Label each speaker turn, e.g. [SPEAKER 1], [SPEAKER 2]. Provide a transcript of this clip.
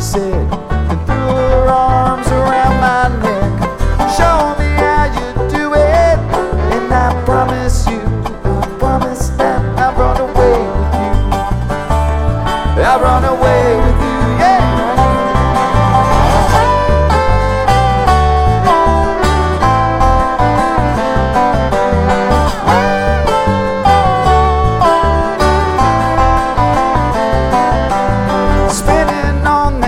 [SPEAKER 1] said, and threw her arms around my neck. Show me how you do it, and I promise you